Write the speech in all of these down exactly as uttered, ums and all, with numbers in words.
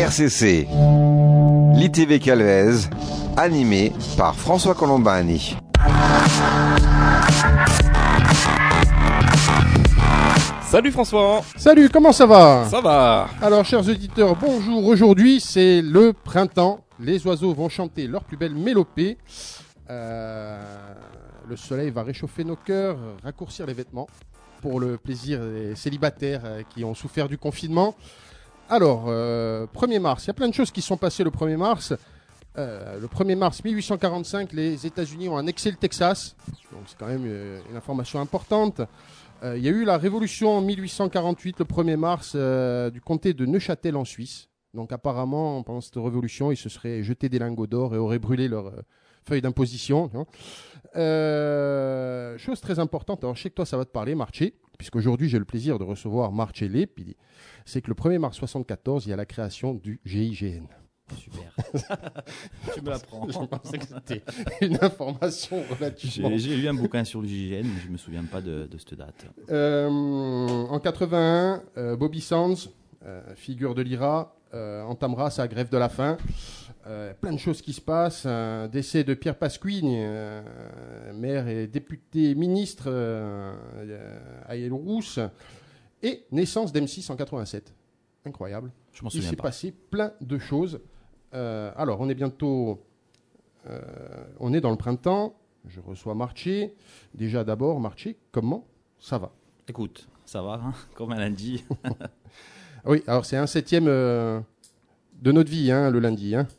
R C C, l'I T V Calvez, animé par François Colombani. Salut François. Salut, comment ça va? Ça va. Alors, chers auditeurs, bonjour. Aujourd'hui, c'est le printemps. Les oiseaux vont chanter leur plus belle mélopée. Euh, le soleil va réchauffer nos cœurs, raccourcir les vêtements pour le plaisir des célibataires qui ont souffert du confinement. Alors, euh, premier mars, il y a plein de choses qui sont passées le premier mars. Euh, le premier mars mille huit cent quarante-cinq, les États-Unis ont annexé le Texas. Donc, c'est quand même euh, une information importante. Euh, il y a eu la révolution en mille huit cent quarante-huit, le premier mars, euh, du comté de Neuchâtel en Suisse. Donc apparemment, pendant cette révolution, ils se seraient jetés des lingots d'or et auraient brûlé leurs euh, feuilles d'imposition. Euh, chose très importante, alors je sais que toi ça va te parler, Marché, puisqu'aujourd'hui j'ai le plaisir de recevoir Marché Lepili. C'est que le premier mars soixante-quatorze, il y a la création du G I G N. Super. Tu me l'apprends. Je pensais que c'était une information relativement... J'ai, j'ai lu un bouquin sur le G I G N, mais je ne me souviens pas de, de cette date. Euh, en quatre-vingt-un, euh, Bobby Sands, euh, figure de l'I R A, euh, entamera sa grève de la faim. Euh, plein de choses qui se passent. Un décès de Pierre Pasquigne, euh, maire et député ministre euh, à Yellow-Rousse. Et naissance d'M six en quatre-vingt-sept. Incroyable. Je m'en Il souviens s'est pas. passé plein de choses. Euh, alors, on est bientôt... Euh, on est dans le printemps. Je reçois Marché. Déjà, d'abord, Marché, comment ça va? Écoute, ça va, hein, comme un lundi. Oui, alors c'est un septième euh, de notre vie, hein, le lundi. Hein.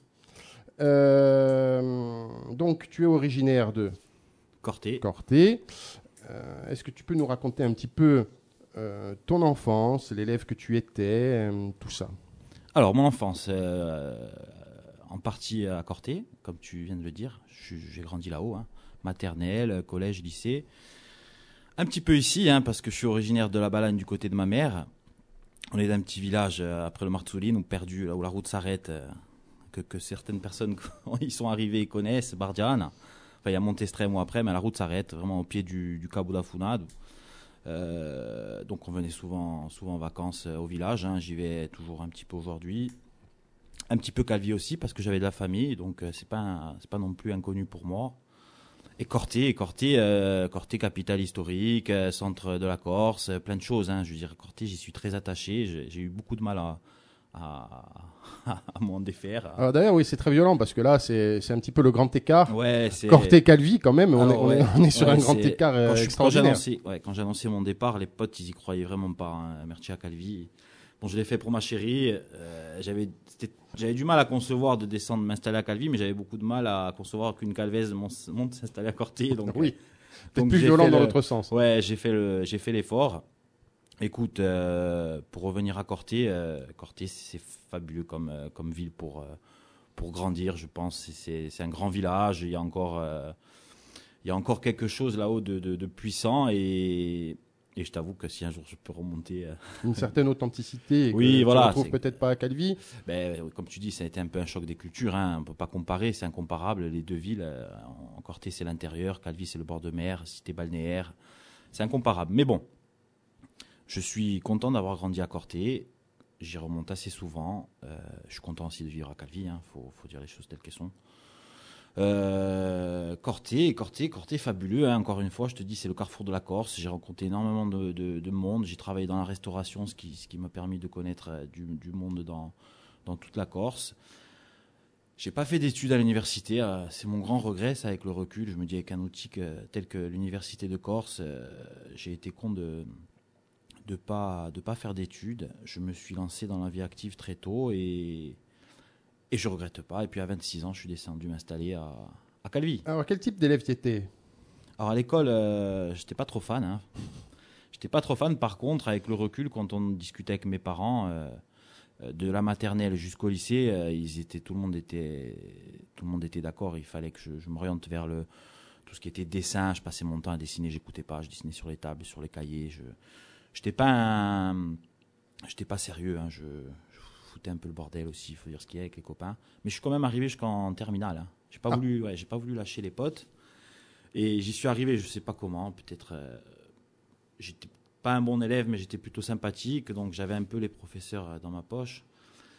Euh, donc, tu es originaire de Corté. Corté. Euh, est-ce que tu peux nous raconter un petit peu euh, ton enfance, l'élève que tu étais, euh, tout ça? Alors, mon enfance, euh, en partie à Corté, comme tu viens de le dire. Je, j'ai grandi là-haut, hein, maternelle, collège, lycée. Un petit peu ici, hein, parce que je suis originaire de la Balagne du côté de ma mère. On est d'un petit village euh, après le Martouline, où perdu, là où la route s'arrête, euh, que, que certaines personnes quand ils sont arrivés et connaissent, Bardiane. Enfin, il y a Montestrem ou après, mais la route s'arrête vraiment au pied du, du Cabo da Funad. Euh, donc on venait souvent, souvent en vacances euh, au village. Hein. J'y vais toujours un petit peu aujourd'hui. Un petit peu Calvi aussi, parce que j'avais de la famille, donc euh, c'est pas, un, c'est pas non plus inconnu pour moi. Et Corté, Corté, euh, Corté, capitale historique, euh, centre de la Corse, euh, plein de choses. Hein. Je veux dire, Corté, j'y suis très attaché. J'ai, j'ai eu beaucoup de mal à, à, à m'en défaire. Alors d'ailleurs, oui, c'est très violent parce que là, c'est, c'est un petit peu le grand écart. Ouais, c'est... Corté-Calvi, quand même, on, Alors, est, on, ouais, est, on est sur ouais, un grand c'est... écart euh, quand, je, quand, j'ai extraordinaire. annoncé, ouais, quand j'ai annoncé mon départ, les potes, ils y croyaient vraiment pas. Hein, Merci à Calvi. Bon, je l'ai fait pour ma chérie. Euh, j'avais, c'était, j'avais du mal à concevoir de descendre, m'installer à Calvi, mais j'avais beaucoup de mal à concevoir qu'une Calvaise monte s'installer à Corté. Donc, Oui, peut-être donc plus j'ai violent fait dans le- l'autre sens. Ouais, j'ai fait le, j'ai fait l'effort. Écoute, euh, pour revenir à Corté, euh, Corté, c'est fabuleux comme, euh, comme ville pour, euh, pour grandir, je pense. C'est, c'est, c'est un grand village. Il y a encore, euh, il y a encore quelque chose là-haut de, de, de puissant et, et je t'avoue que si un jour je peux remonter, euh, Une certaine authenticité. Et Oui, que tu voilà, retrouves c'est- peut-être pas à Calvi. ben, comme tu dis, ça a été un peu un choc des cultures. Hein. On ne peut pas comparer, c'est incomparable. Les deux villes, euh, en Corté, c'est l'intérieur, Calvi, c'est le bord de mer, cité balnéaire. C'est incomparable. Mais bon, je suis content d'avoir grandi à Corté. J'y remonte assez souvent. Euh, je suis content aussi de vivre à Calvi. Il hein. faut, faut dire les choses telles qu'elles sont. Euh, Corté, Corté, Corté, fabuleux. Hein. Encore une fois, je te dis, c'est le carrefour de la Corse. J'ai rencontré énormément de, de, de monde. J'ai travaillé dans la restauration, ce qui, ce qui m'a permis de connaître euh, du, du monde dans, dans toute la Corse. J'ai pas fait d'études à l'université. Euh, c'est mon grand regret, ça, avec le recul. Je me dis, avec un outil que- tel que l'université de Corse, euh, j'ai été con de de pas de pas faire d'études. Je me suis lancé dans la vie active très tôt et et je regrette pas. Et puis à vingt-six ans, je suis descendu m'installer à, à Calvi. Alors, quel type d'élève tu étais? Alors à l'école, euh, j'étais pas trop fan. Hein. J'étais pas trop fan. Par contre, avec le recul, quand on discutait avec mes parents, euh, euh, de la maternelle jusqu'au lycée, euh, ils étaient, tout le monde était, tout le monde était d'accord. Il fallait que je, je m'oriente vers le tout ce qui était dessin. Je passais mon temps à dessiner. J'écoutais pas. Je dessinais sur les tables, sur les cahiers. Je, j'étais pas un, j'étais pas sérieux. Hein. Je, je foutais un peu le bordel aussi. Il faut dire ce qu'il y a avec les copains. Mais je suis quand même arrivé jusqu'en terminale. Hein. J'ai pas Ah. voulu, ouais, j'ai pas voulu lâcher les potes. Et j'y suis arrivé, je sais pas comment, peut-être. Euh, j'étais pas un bon élève, mais j'étais plutôt sympathique, donc j'avais un peu les professeurs euh, dans ma poche.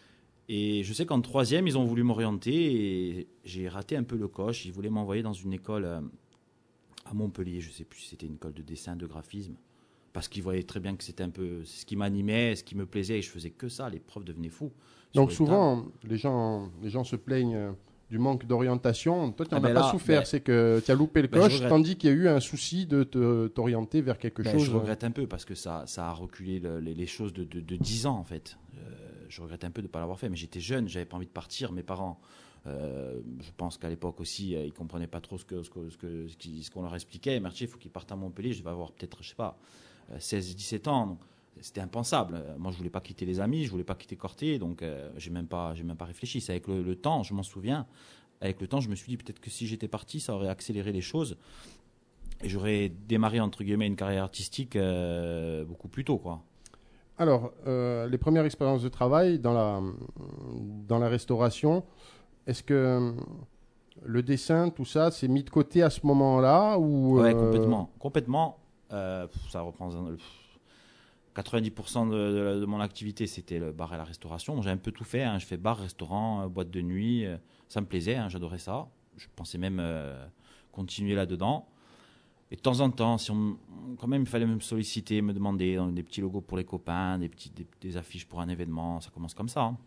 Et je sais qu'en troisième, ils ont voulu m'orienter et j'ai raté un peu le coche. Ils voulaient m'envoyer dans une école euh, à Montpellier. Je ne sais plus si c'était une école de dessin, de graphisme. Parce qu'ils voyaient très bien que c'était un peu ce qui m'animait, ce qui me plaisait. Et je faisais que ça. Les profs devenaient fous. Donc souvent, les gens, les gens se plaignent euh, du manque d'orientation. Toi, tu n'en Ah ben as pas là, souffert. ben- C'est que tu as loupé le Ben, je coche, regrette. tandis qu'il y a eu un souci de te- t'orienter vers quelque Ben, chose. je regrette un peu parce que ça, ça a reculé le- les, les choses de, de, de dix ans en fait. Euh, je regrette un peu de ne pas l'avoir fait, mais j'étais jeune, j'avais pas envie de partir. Mes parents, euh, je pense qu'à l'époque aussi, euh, ils comprenaient pas trop ce que ce que ce que ce qui- ce qu'on leur expliquait. Merci, il faut qu'ils partent à Montpellier. Je vais avoir peut-être, je sais pas, euh, seize dix-sept ans. Donc, c'était impensable. Euh, Moi, je voulais pas quitter les amis, je voulais pas quitter Corté, donc euh, j'ai même pas, j'ai même pas réfléchi. C'est avec le, le temps, je m'en souviens. Avec le temps, je me suis dit peut-être que si j'étais parti, ça aurait accéléré les choses. Et j'aurais démarré, entre guillemets, une carrière artistique euh, beaucoup plus tôt, quoi. Alors, euh, les premières expériences de travail dans la, dans la restauration, est-ce que euh, le dessin, tout ça, c'est mis de côté à ce moment-là ou Ouais, euh, complètement. Complètement. Euh, pff, ça reprend pff, quatre-vingt-dix pour cent de, de- de mon activité, c'était le bar et la restauration. Bon, j'ai un peu tout fait, hein. Je fais bar, restaurant, euh, boîte de nuit. euh, ça me plaisait, hein, j'adorais ça. Je pensais même euh, continuer là-dedans. Et de temps en temps, si on, quand même, il fallait me solliciter, me demander euh, des petits logos pour les copains, des, petits, des, des affiches pour un événement. Ça commence comme ça, hein.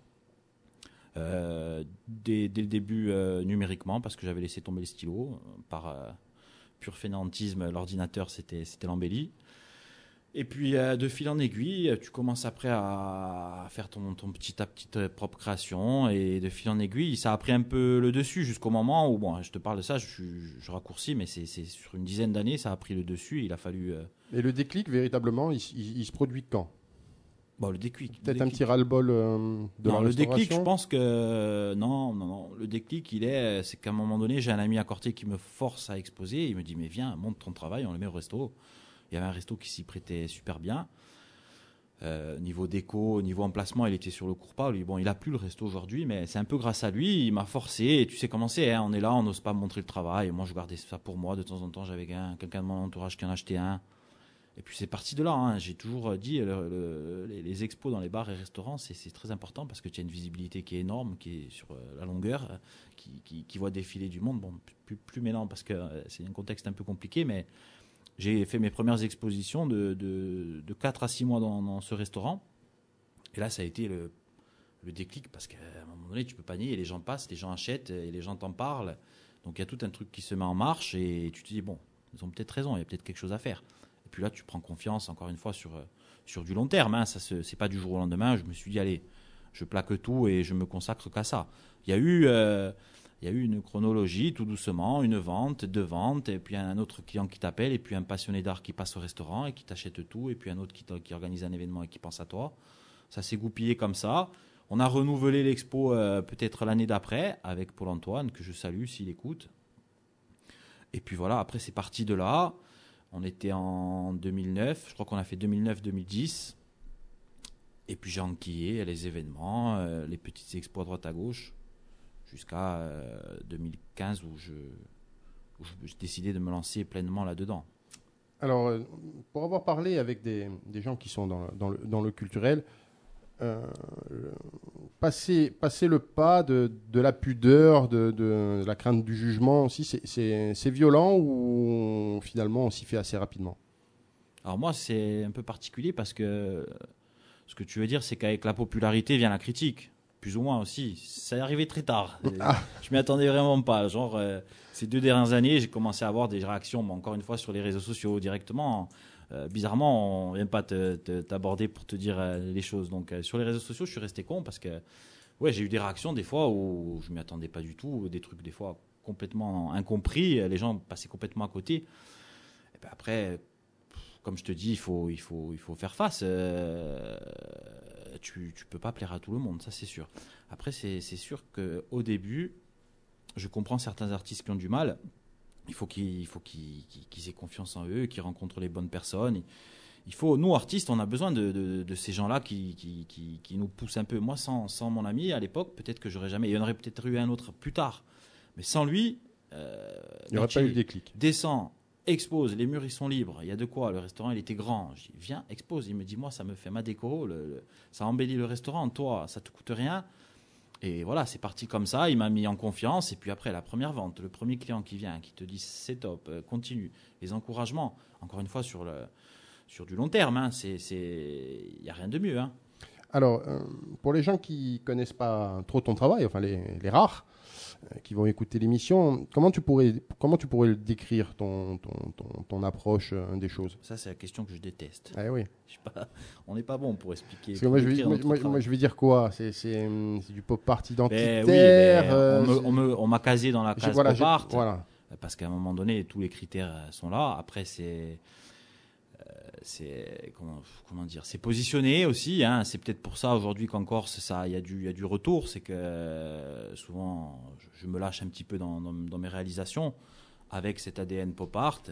Euh, dès, dès le début, euh, numériquement, parce que j'avais laissé tomber les stylos. euh, Par euh, pur fainéantisme, l'ordinateur, c'était c'était l'embellie. Et puis, euh, de fil en aiguille, tu commences après à faire ton, ton petit à petite euh, propre création. Et de fil en aiguille, ça a pris un peu le dessus jusqu'au moment où, bon, je te parle de ça, je, suis- je raccourcis, mais c'est c'est sur une dizaine d'années, ça a pris le dessus. Et il a fallu. euh, Et le déclic, véritablement, il, il- il se produit quand? bon, le déclic. le Peut-être un déclic. petit ras-le-bol euh, de Non, la le restauration. déclic, je pense que non, non, non. Le déclic, il est, c'est qu'à un moment donné, j'ai un ami à Corté qui me force à exposer. Il me dit, mais viens, montre ton travail, on le met au resto. Il y avait un resto qui s'y prêtait super bien. Euh, niveau déco, niveau emplacement, il était sur le Courpas. Lui, bon, il a plus le resto aujourd'hui, mais c'est un peu grâce à lui. Il m'a forcé. Et tu sais comment c'est, hein, on est là, on n'ose pas montrer le travail. Et moi, je gardais ça pour moi. De temps en temps, j'avais un- quelqu'un de mon entourage qui en achetait un. Et puis c'est parti de là, hein. J'ai toujours dit, le- le- les, les expos dans les bars et restaurants, c'est c'est très important parce que tu as une visibilité qui est énorme, qui est sur euh, la longueur, euh, qui, qui, qui voit défiler du monde. Bon, plus, plus maintenant parce que euh, c'est un contexte un peu compliqué, mais j'ai fait mes premières expositions de, de, de quatre à six mois dans, dans ce restaurant. Et là, ça a été le, le déclic parce qu'à un moment donné, tu peux pas nier, et les gens passent, les gens achètent, et les gens t'en parlent. Donc il y a tout un truc qui se met en marche et tu te dis, bon, ils ont peut-être raison, il y a peut-être quelque chose à faire. Et puis là, tu prends confiance, encore une fois, sur, euh, sur du long terme. Hein. Ça se, c'est pas du jour au lendemain. Je me suis dit, allez, je plaque tout et je me consacre qu'à ça. Il y a eu, euh, il y a eu une chronologie, tout doucement, une vente, deux ventes, et puis un autre client qui t'appelle, et puis un passionné d'art qui passe au restaurant et qui t'achète tout, et puis un autre qui, qui organise un événement et qui pense à toi. Ça s'est goupillé comme ça. On a renouvelé l'expo euh, peut-être l'année d'après avec Paul-Antoine, que je salue s'il écoute. Et puis voilà, après c'est parti de là. On était en deux mille neuf, je crois qu'on a fait deux mille neuf deux mille dix. Et puis j'ai enquillé les événements, euh, les petites expos à droite à gauche, jusqu'à euh, deux mille quinze où je, où je- j'ai décidé de me lancer pleinement là-dedans. Alors, euh, pour avoir parlé avec des, des gens qui sont dans, le- dans, le, dans le culturel, euh, le- passer, passer le pas de, de la pudeur, de, de la crainte du jugement aussi, c'est- c'est c'est violent ou finalement on s'y fait assez rapidement? Alors moi, c'est un peu particulier parce que ce que tu veux dire, c'est qu'avec la popularité vient la critique, plus ou moins aussi. Ça est arrivé très tard. Ah. Je m'y attendais vraiment pas. Genre, euh, ces deux dernières années, j'ai commencé à avoir des réactions, bon, encore une fois, sur les réseaux sociaux directement. Euh, bizarrement, on vient pas te- te- t'aborder pour te dire euh, les choses. Donc, euh, sur les réseaux sociaux, je suis resté con parce que, ouais, j'ai eu des réactions des fois où je m'y attendais pas du tout, des trucs des fois complètement incompris. Les gens passaient complètement à côté. Et ben après, comme je te dis, il faut, il faut, il faut faire face. Euh, tu, tu peux pas plaire à tout le monde, ça c'est sûr. Après, c'est, c'est sûr qu'au début, je comprends certains artistes qui ont du mal. Il faut qu'ils, il faut qu'ils, qu'ils- qu'ils aient confiance en eux, qu'ils rencontrent les bonnes personnes. Il faut, nous artistes, on a besoin de, de, de ces gens-là qui, qui, qui, qui nous poussent un peu. Moi, sans, sans mon ami à l'époque, peut-être que j'aurais jamais. Il y en aurait peut-être eu un autre plus tard. Mais sans lui, euh, Il n'y aurait pas eu le déclic. descend, expose, les murs ils sont libres, il y a de quoi, le restaurant il était grand, je dis viens, expose, il me dit moi ça me fait ma déco, le, le- ça embellit le restaurant, toi ça te coûte rien, Et voilà, c'est parti comme ça, il m'a mis en confiance. Et puis après, la première vente, le premier client qui vient, qui te dit c'est top, euh, continue, les encouragements, encore une fois, sur, le, sur du long terme, hein, c'est, c'est... il n'y a rien de mieux. Hein. Alors, euh, pour les gens qui ne connaissent pas trop ton travail, enfin les, les rares, euh, qui vont écouter l'émission, comment tu pourrais, comment tu pourrais le décrire, ton, ton, ton, ton approche euh, des choses? Ça, c'est la question que je déteste. Ah oui. Je sais pas, on n'est pas bon pour expliquer. Parce que pour moi, je vais, décrire moi, notre moi, travail. moi, je vais dire quoi? C'est, c'est, hum, c'est du pop art Ben identitaire. oui, ben, euh, on, me- c'est- on, me- on m'a casé dans la j'ai- case voilà, pop j'ai- art, voilà. parce qu'à un moment donné, tous les critères euh, sont là. Après, c'est, euh, c'est comment, comment dire, c'est positionné aussi. Hein. C'est peut-être pour ça aujourd'hui qu'en Corse, ça, il y a du, il y a du retour. C'est que euh, souvent, je, je me lâche un petit peu dans, dans, dans mes réalisations avec cet A D N pop art.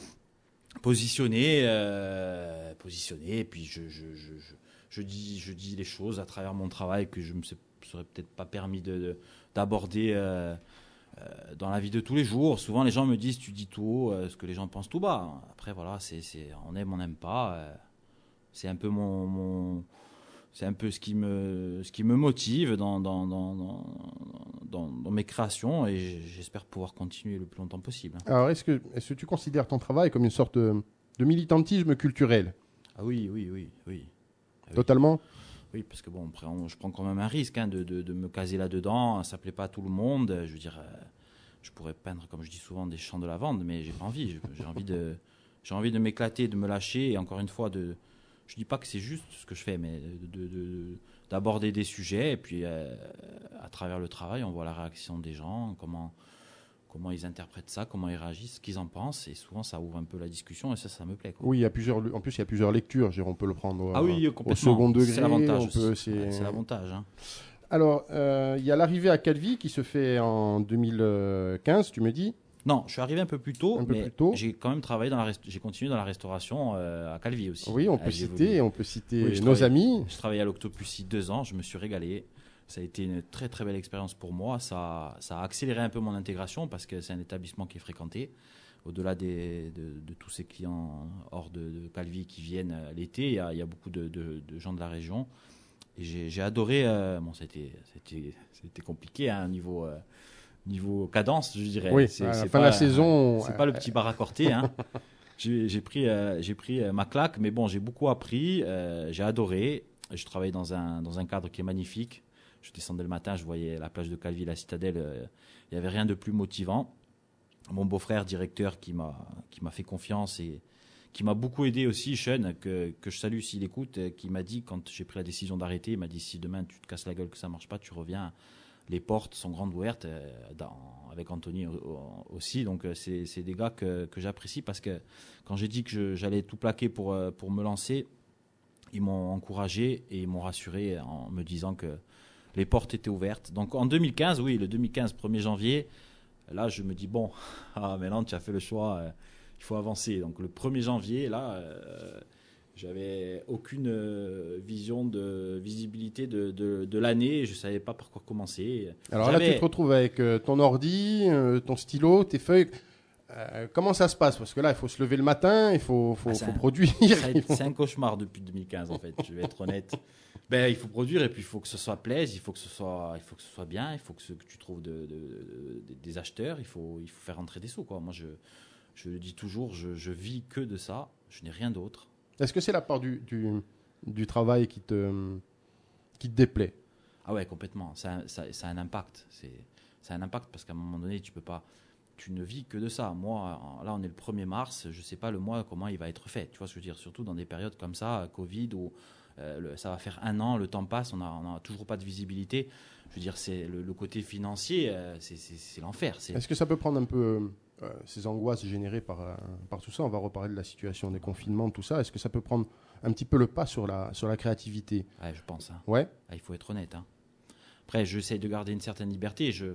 Positionné, euh, positionné, et puis je, je, je, je, je dis, je dis les choses à travers mon travail que je me se- serais peut-être pas permis de, de- d'aborder euh, euh, dans la vie de tous les jours. Souvent, les gens me disent, tu dis tout haut euh, ce que les gens pensent tout bas. Après, voilà, c'est, c'est, on aime, on n'aime pas. euh, c'est un peu mon, mon- c'est un peu ce qui me, ce qui me motive dans, dans, dans, dans, dans- dans mes créations, et j'espère pouvoir continuer le plus longtemps possible. Alors, est-ce que, est-ce que tu considères ton travail comme une sorte de, de militantisme culturel? Ah oui, oui, oui, oui. Ah oui. Totalement? Oui, parce que bon, après, on- je prends quand même un risque hein, de, de, de me caser là-dedans. Ça plaît pas à tout le monde. Je veux dire, euh, je pourrais peindre, comme je dis souvent, des champs de lavande, mais j'ai pas envie. J'ai- J'ai envie de, j'ai envie de m'éclater, de me lâcher, et encore une fois, de, je dis pas que c'est juste ce que je fais, mais de, de- de- d'aborder des sujets, et puis euh, à travers le travail, on voit la réaction des gens, comment, comment ils interprètent ça, comment ils réagissent, ce qu'ils en pensent, et souvent ça ouvre un peu la discussion, et ça, ça me plaît. Quoi. Oui, il y a plusieurs, en plus, il y a plusieurs lectures. Je dirais, on peut le prendre au, Ah oui, au complètement. second degré. C'est l'avantage. on peut- aussi. c'est- Ouais, c'est l'avantage. Hein. Alors, euh, il y a l'arrivée à Calvi qui se fait en deux mille quinze, tu me dis. Non, je suis arrivé un peu plus tôt, Un peu mais plus tôt. j'ai quand même travaillé dans la rest- j'ai continué dans la restauration euh, à Calvi aussi. Oui, on Euh, peut j'ai citer, évolué. on peut citer Oui, je nos travaille- amis. Je travaillais à l'Octopussy deux ans, je me suis régalé. Ça a été une très très belle expérience pour moi. Ça, ça a accéléré un peu mon intégration parce que c'est un établissement qui est fréquenté. Au-delà des, de, de tous ces clients hors de, de Calvi qui viennent euh, l'été, il y a, il y a beaucoup de, de- de gens de la région. Et j'ai, j'ai adoré. euh, bon, c'était, c'était, c'était compliqué hein, niveau, euh, niveau cadence, je dirais. Oui, C'est- à la c'est fin pas, de la saison. c'est pas le petit bar à corter. Hein. J'ai, j'ai pris, euh, j'ai pris euh, ma claque, mais bon, j'ai beaucoup appris. euh, j'ai adoré. Je travaillais dans un, dans un cadre qui est magnifique. Je descendais le matin, je voyais la plage de Calvi, la citadelle. euh, Il n'y avait rien de plus motivant. Mon beau-frère, directeur, qui m'a, qui m'a fait confiance et qui m'a beaucoup aidé aussi, Sean, que, que je salue s'il écoute, euh, qui m'a dit, quand j'ai pris la décision d'arrêter, il m'a dit, si demain tu te casses la gueule, que ça ne marche pas, tu reviens. Les portes sont grandes ouvertes, euh, dans- avec Anthony au- au- aussi. Donc, euh, c'est, c'est des gars que, que j'apprécie parce que quand j'ai dit que je- j'allais tout plaquer pour, euh, pour me lancer, ils m'ont encouragé et ils m'ont rassuré en me disant que les portes étaient ouvertes. Donc, en deux mille quinze, oui, le deux mille quinze, premier janvier, là, je me dis, bon, ah, maintenant, tu as fait le choix, euh, il faut avancer. Donc, le premier janvier, là, euh, j'avais aucune euh, vision de visibilité de, de, de l'année. Je ne savais pas par quoi commencer. Alors là, J'avais- tu te retrouves avec euh, ton ordi, euh, ton stylo, tes feuilles. Euh, comment ça se passe? Parce que là, il faut se lever le matin, il faut, faut, Ah, c'est faut un- produire. Ça a il été- faut- C'est un cauchemar depuis deux mille quinze, en fait, je vais être honnête. Ben, il faut produire et puis il faut que ce soit plaise, il faut que ce soit, il faut que ce soit bien, il faut que, ce, que tu trouves de, de- de- des acheteurs, il faut, il faut faire rentrer des sous. Quoi. Moi, je, je le dis toujours, je, je vis que de ça, je n'ai rien d'autre. Est-ce que c'est la part du, du, du travail qui te, qui te déplaît? Ah ouais, complètement. Ça, ça, ça a un impact. C'est, ça a un impact parce qu'à un moment donné, tu peux pas, tu ne vis que de ça. Moi, en- là, on est le premier mars, je sais pas le mois comment il va être fait. Tu vois ce que je veux dire? Surtout dans des périodes comme ça, Covid, où euh, le- ça va faire un an, le temps passe, on n'a on a toujours pas de visibilité. Je veux dire, c'est le, le côté financier, euh, c'est, c'est, c'est l'enfer. C'est, Est-ce que ça peut prendre un peu euh, ces angoisses générées par, euh, par tout ça? On va reparler de la situation des confinements, tout ça. Est-ce que ça peut prendre un petit peu le pas sur la, sur la créativité? ouais, je pense. Hein. Ouais. Ah, il faut être honnête. Hein. Après, j'essaie de garder une certaine liberté. Je,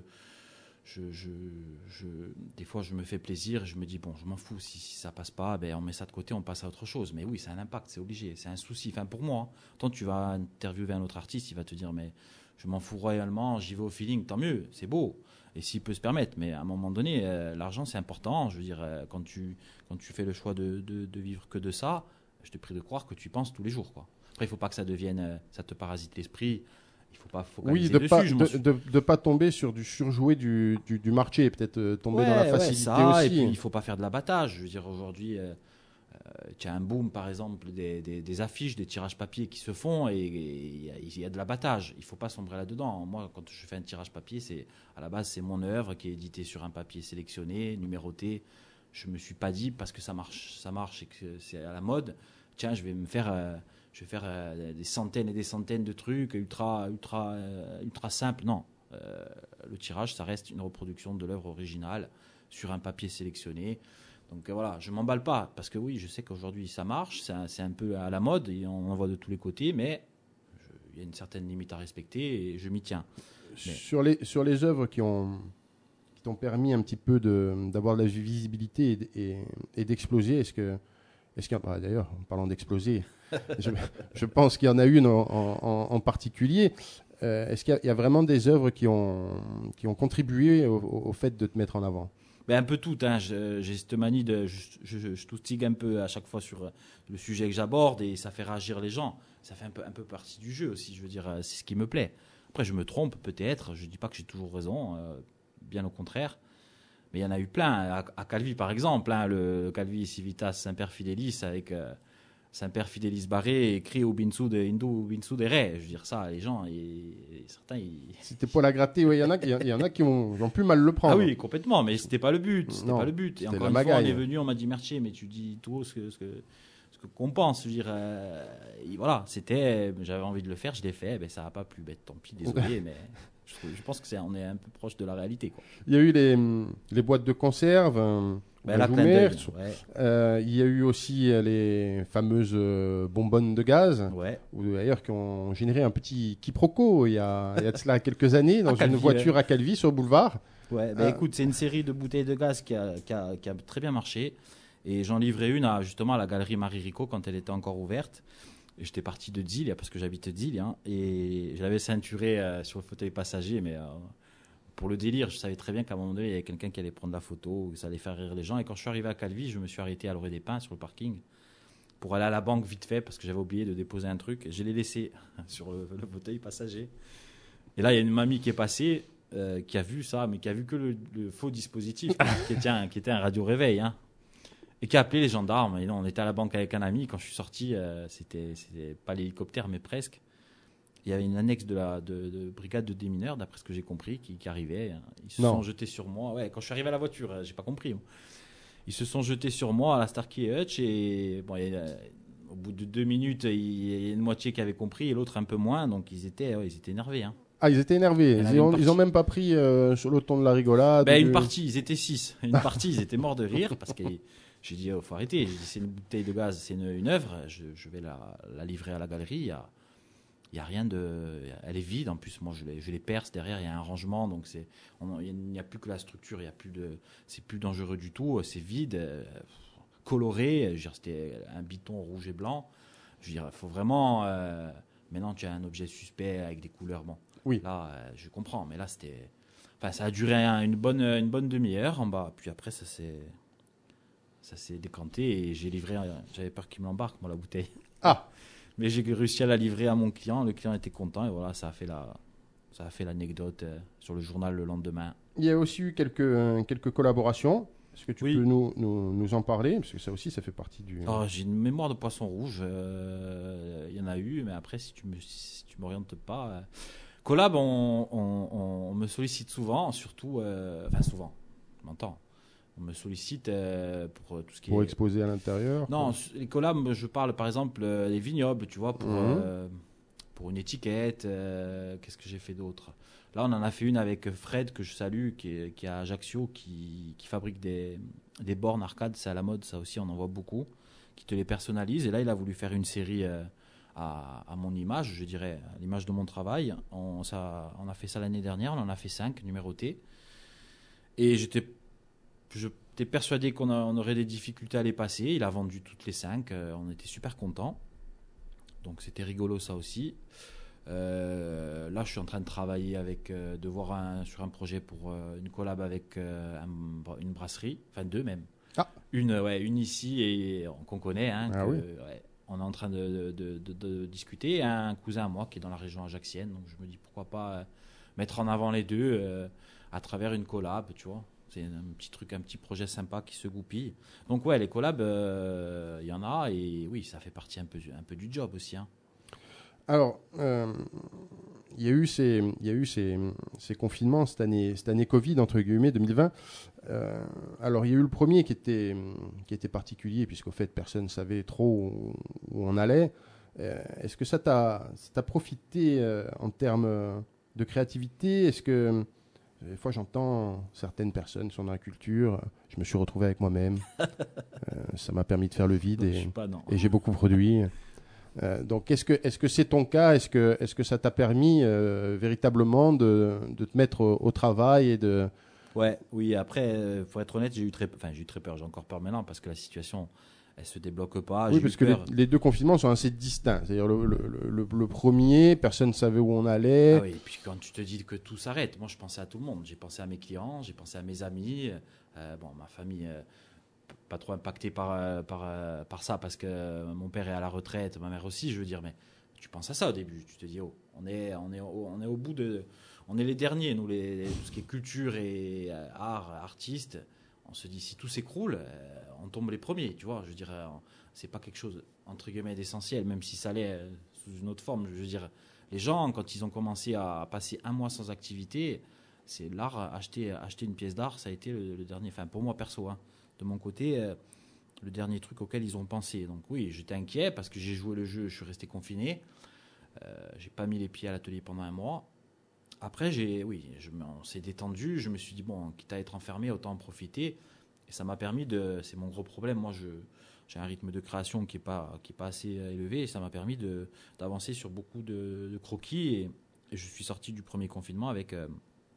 je, je, je, des fois, je me fais plaisir. Je me dis, bon, je m'en fous. Si, si ça passe pas, ben, on met ça de côté, on passe à autre chose. Mais oui, c'est un impact, c'est obligé. C'est un souci. Enfin, pour moi, hein. Tant tu vas interviewer un autre artiste, il va te dire, mais je m'en fous royalement, j'y vais au feeling, tant mieux, c'est beau. Et s'il peut se permettre. Mais à un moment donné, euh, l'argent, c'est important. Je veux dire, euh, quand, tu, quand tu fais le choix de, de, de vivre que de ça, je te prie de croire que tu y penses tous les jours. Quoi. Après, il ne faut pas que ça devienne, euh, ça te parasite l'esprit il faut pas Oui, focaliser de dessus. pas je m'en de, suis- de, de pas tomber sur du surjoué du, du, du marché, peut-être euh, tomber Ouais, dans la ouais, facilité ça, aussi. Et puis il faut pas faire de l'abattage. Je veux dire, aujourd'hui, euh, euh, tu as un boom, par exemple, des, des, des affiches, des tirages papier qui se font et il y, a- il y a de l'abattage. Il faut pas sombrer là-dedans. Moi, quand je fais un tirage papier, c'est à la base c'est mon œuvre qui est éditée sur un papier sélectionné, numéroté. Je me suis pas dit parce que ça marche, ça marche et que c'est à la mode. Tiens, je vais me faire, euh, je vais faire euh, des centaines et des centaines de trucs ultra, ultra, euh, ultra simples. Non, euh, le tirage, ça reste une reproduction de l'œuvre originale sur un papier sélectionné. Donc euh, voilà, je m'emballe pas parce que oui, je sais qu'aujourd'hui ça marche, c'est un, c'est un peu à la mode et on en voit de tous les côtés, mais je- il y a une certaine limite à respecter et je m'y tiens. Mais- Sur les, sur les œuvres qui ont qui t'ont permis un petit peu de, d'avoir de la visibilité et, d- et, et d'exploser, est-ce que, est-ce qu'il y a, ah, d'ailleurs, en parlant d'exploser, je, je pense qu'il y en a une en, en, en particulier. Euh, est-ce qu'il y a, il y a vraiment des œuvres qui ont, qui ont contribué au, au- au fait de te mettre en avant? Ben, un peu tout, hein. Je- j'ai cette manie de. Je, je, je, je toustille un peu à chaque fois sur euh, le sujet que j'aborde et ça fait réagir les gens. Ça fait un peu, un peu partie du jeu aussi, je veux dire, euh, c'est ce qui me plaît. Après, je me trompe peut-être, je dis pas que j'ai toujours raison, euh, bien au contraire. Mais il y en a eu plein. À, à Calvi, par exemple, hein, le Calvi Civitas Saint-Père Fidelis avec euh, Saint-Père Fidelis Barré écrit au Binsu de Hindu Binsu de Ré. Je veux dire, ça, les gens, et, et certains, ils. C'était pas la gratter, ouais, il y en a, qui- il y en a qui ont, qui ont pu mal le prendre. Ah oui, complètement, mais c'était pas le but. C'était Non, pas le but. Et c'était encore la une fois, on magaille. est venu, on m'a dit Mercier, mais tu dis tout ce que ce que ce que qu'on pense. Je veux dire, euh, et voilà, c'était, j'avais envie de le faire, je l'ai fait. Ben ça a pas plu, ben tant pis, désolé, mais je, trouve- je pense que c'est, on est un peu proche de la réalité, quoi. Il y a eu les, les boîtes de conserve, euh, Ben là, Bonjour clin d'œil, Mertz. ouais, Euh, il y a eu aussi euh, les fameuses euh, bonbonnes de gaz, ouais. ou d'ailleurs qui ont généré un petit quiproquo il y a, il y a de cela quelques années dans À Calvi, une voiture à Calvi sur le boulevard. Ouais, ben Euh, écoute, c'est une série de bouteilles de gaz qui a, qui a, qui a très bien marché. Et j'en livrais une à, justement à la galerie Marie Rico quand elle était encore ouverte. Et j'étais parti de Dille, parce que j'habite Dille. Hein, et je l'avais ceinturé euh, sur le fauteuil passager. Mais euh, pour le délire, je savais très bien qu'à un moment donné, il y avait quelqu'un qui allait prendre la photo, que ça allait faire rire les gens. Et quand je suis arrivé à Calvi, je me suis arrêté à l'Orée des Pins sur le parking pour aller à la banque vite fait parce que j'avais oublié de déposer un truc. Je l'ai laissé sur le, le fauteuil passager. Et là, il y a une mamie qui est passée. Euh, qui a vu ça, mais qui a vu que le, le faux dispositif, qui, était un, qui était un radio réveil, hein, et qui a appelé les gendarmes. Et non, on était à la banque avec un ami. Quand je suis sorti, euh, c'était, c'était pas l'hélicoptère, mais presque. Il y avait une annexe de la de, de brigade de démineurs, d'après ce que j'ai compris, qui, qui arrivait. Ils se Non. sont jetés sur moi. Ouais, quand je suis arrivé à la voiture, euh, j'ai pas compris. Moi. Ils se sont jetés sur moi à la Starkey Hutch et bon, il y a- au bout de deux minutes, il y a une moitié qui avait compris et l'autre un peu moins. Donc ils étaient, ouais, ils étaient énervés. Hein. Ah, ils étaient énervés. Il y en avait Ils ont, une ils ont partie. même pas pris euh, sur le ton de la rigolade. Ben, du- une partie, ils étaient six. Une partie, ils étaient morts de rire parce que j'ai dit, il faut arrêter. J'ai dit, c'est une bouteille de gaz, c'est une, une œuvre. Je, je vais la, la livrer à la galerie. Il y a, il y a rien de, elle est vide. En plus, moi, je les, je les perce derrière. Il y a un rangement, donc c'est, on- il n'y a plus que la structure. Il y a plus de, c'est plus dangereux du tout. C'est vide, euh, coloré. Je veux dire, c'était un biton rouge et blanc. Je veux dire, il faut vraiment. Euh, maintenant, tu as un objet suspect avec des couleurs. Bon, Oui. là, euh, je comprends, mais là, c'était. Enfin, ça a duré un- une bonne, une bonne demi-heure en bas. Puis après, ça s'est, ça s'est décanté et j'ai livré. J'avais peur qu'il me l'embarque, moi, la bouteille. Ah, Mais j'ai réussi à la livrer à mon client. Le client était content et voilà, ça a fait la, ça a fait l'anecdote euh, sur le journal le lendemain. il y a aussi eu quelques, euh, quelques collaborations. Est-ce que tu Oui. peux nous, nous, nous en parler? Parce que ça aussi, ça fait partie du... Oh, j'ai une mémoire de poisson rouge. euh, Il y en a eu, mais après, si tu me, si tu m'orientes pas. euh, Collab, on, on- on me sollicite souvent, surtout, euh, enfin souvent, je m'entends. On me sollicite euh, pour euh, tout ce qui Pour est. exposer à l'intérieur. Non, les collabs, je parle par exemple euh, des vignobles, tu vois, pour, Mhm. euh, pour une étiquette. euh, Qu'est-ce que j'ai fait d'autre? Là, on en a fait une avec Fred, que je salue, qui est, qui est à Ajaccio, qui, qui fabrique des, des bornes arcade. C'est à la mode, ça aussi, on en voit beaucoup, qui te les personnalise. Et là, il a voulu faire une série euh, à, à mon image, je dirais, à l'image de mon travail. On, ça, on a fait ça l'année dernière, on en a fait cinq, numérotés. Et j'étais J'étais persuadé qu'on a- on aurait des difficultés à les passer. Il a vendu toutes les cinq. euh, on était super contents. Donc c'était rigolo ça aussi. Euh, là, je suis en train de travailler avec, euh, de voir un, sur un projet pour euh, une collab avec euh, un- une brasserie, enfin deux même. Ah. Une, ouais, une ici et qu'on connaît. Hein, Ah que, oui. ouais, on est en train de, de, de, de discuter. Et un cousin à moi qui est dans la région ajaxienne, donc je me dis pourquoi pas euh, mettre en avant les deux euh, à travers une collab, tu vois. C'est un petit truc, un petit projet sympa qui se goupille. Donc ouais, les collabs, il euh, y en a et oui, ça fait partie un peu, un peu du job aussi. Hein. Alors, euh, il y a eu ces, il y a eu ces, ces confinements cette année, cette année Covid entre guillemets deux mille vingt. Euh, alors, il y a eu le premier qui était, qui était particulier puisqu'au fait personne ne savait trop où, où on allait. Euh, est-ce que ça t'a, ça t'a profité euh, en termes de créativité? Est-ce que des fois, j'entends certaines personnes qui sont dans la culture. Je me suis retrouvé avec moi-même. euh, ça m'a permis de faire le vide Donc, et, je suis pas, non. et j'ai beaucoup produit. Euh, donc, est-ce que est-ce que c'est ton cas? Est-ce que est-ce que ça t'a permis euh, véritablement de, de te mettre au, au travail et de Ouais, oui. Après, euh, faut être honnête, j'ai eu très, enfin, j'ai eu très peur. J'ai encore peur maintenant parce que la situation, elle se débloque pas. oui, J'ai parce eu que les, peur. les deux confinements sont assez distincts. C'est-à-dire le, le, le, le premier, personne ne savait où on allait. Ah oui, et puis quand tu te dis que tout s'arrête, moi je pensais à tout le monde. J'ai pensé à mes clients, j'ai pensé à mes amis, euh, bon, ma famille, euh, pas trop impactée par, euh, par, euh, par ça parce que euh, mon père est à la retraite, ma mère aussi, je veux dire, mais tu penses à ça au début. Tu te dis, oh, on est, on est, au, on est au bout de. On est les derniers, nous, les, les- tout ce qui est culture et euh, art, artistes. On se dit, si tout s'écroule, euh, on tombe les premiers, tu vois. Je veux dire, euh, c'est pas quelque chose, entre guillemets, d'essentiel, même si ça l'est euh, sous une autre forme. Je veux dire, les gens, quand ils ont commencé à passer un mois sans activité, c'est l'art, acheter, acheter une pièce d'art, ça a été le, le dernier, enfin pour moi perso, hein, de mon côté, euh, le dernier truc auquel ils ont pensé. Donc oui, j'étais inquiet parce que j'ai joué le jeu, je suis resté confiné, euh, j'ai pas mis les pieds à l'atelier pendant un mois. Après, j'ai, oui, je, me- on s'est détendu, je me suis dit, bon, quitte à être enfermé, autant en profiter. Et ça m'a permis de, c'est mon gros problème, moi je, j'ai un rythme de création qui n'est pas, qui est pas assez élevé et ça m'a permis de, d'avancer sur beaucoup de, de croquis et, et je suis sorti du premier confinement avec euh,